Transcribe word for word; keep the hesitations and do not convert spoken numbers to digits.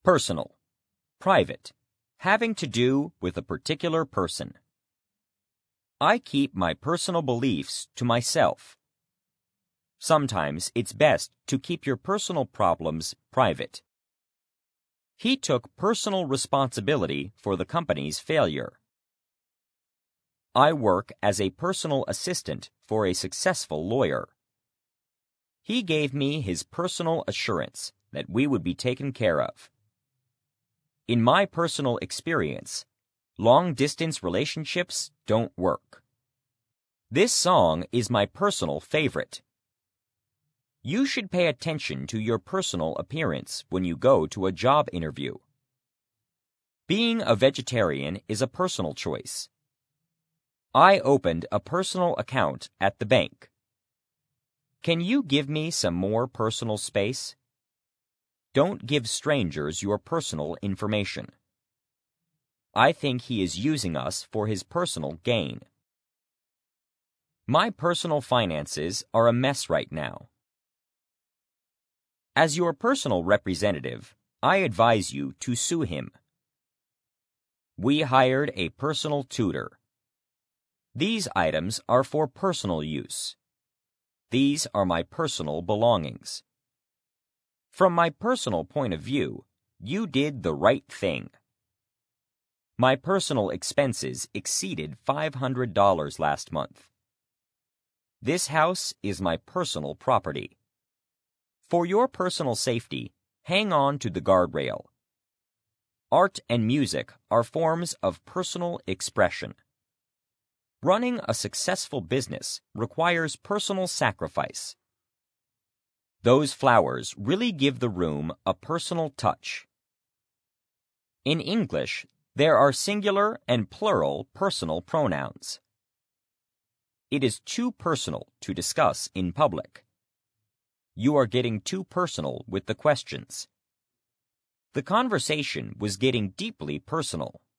Personal. Private. Having to do with a particular person. I keep my personal beliefs to myself. Sometimes it's best to keep your personal problems private. He took personal responsibility for the company's failure. I work as a personal assistant for a successful lawyer. He gave me his personal assurance that we would be taken care of. In my personal experience, long-distance relationships don't work. This song is my personal favorite. You should pay attention to your personal appearance when you go to a job interview. Being a vegetarian is a personal choice. I opened a personal account at the bank. Can you give me some more personal space? Don't give strangers your personal information. I think he is using us for his personal gain. My personal finances are a mess right now. As your personal representative, I advise you to sue him. We hired a personal tutor. These items are for personal use. These are my personal belongings. From my personal point of view, you did the right thing. My personal expenses exceeded five hundred dollars last month. This house is my personal property. For your personal safety, hang on to the guardrail. Art and music are forms of personal expression. Running a successful business requires personal sacrifice. Those flowers really give the room a personal touch. In English, there are singular and plural personal pronouns. It is too personal to discuss in public. You are getting too personal with the questions. The conversation was getting deeply personal.